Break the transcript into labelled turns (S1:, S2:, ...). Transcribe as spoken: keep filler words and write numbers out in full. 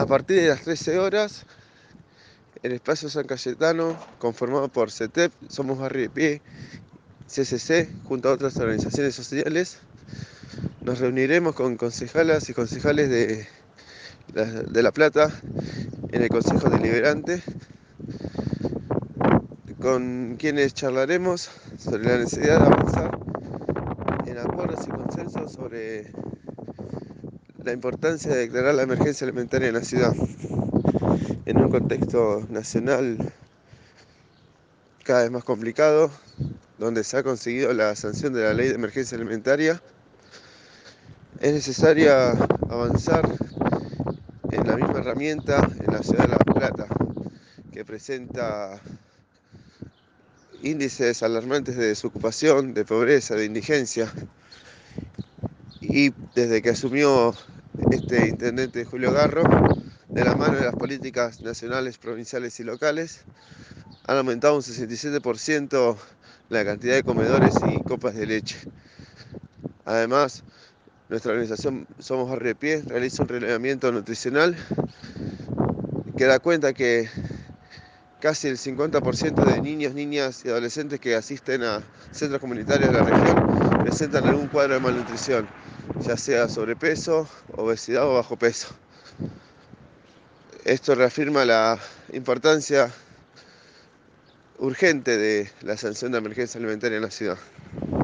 S1: A partir de las trece horas, el espacio San Cayetano, conformado por CETEP, Somos Barrio de Pie, C C C, junto a otras organizaciones sociales, nos reuniremos con concejalas y concejales de La, de La Plata en el Consejo Deliberante, con quienes charlaremos sobre la necesidad de avanzar en acuerdos y consensos sobre la importancia de declarar la emergencia alimentaria en la ciudad, en un contexto nacional cada vez más complicado, donde se ha conseguido la sanción de la ley de emergencia alimentaria. Es necesaria avanzar en la misma herramienta en la ciudad de La Plata, que presenta índices alarmantes de desocupación, de pobreza, de indigencia. Y desde que asumió este intendente Julio Garro, de la mano de las políticas nacionales, provinciales y locales, han aumentado un sesenta y siete por ciento la cantidad de comedores y copas de leche. Además, nuestra organización Somos Barrio de Pie realiza un relevamiento nutricional que da cuenta que casi el cincuenta por ciento de niños, niñas y adolescentes que asisten a centros comunitarios de la región presentan algún cuadro de malnutrición, ya sea sobrepeso, obesidad o bajo peso. Esto reafirma la importancia urgente de la sanción de emergencia alimentaria en la ciudad.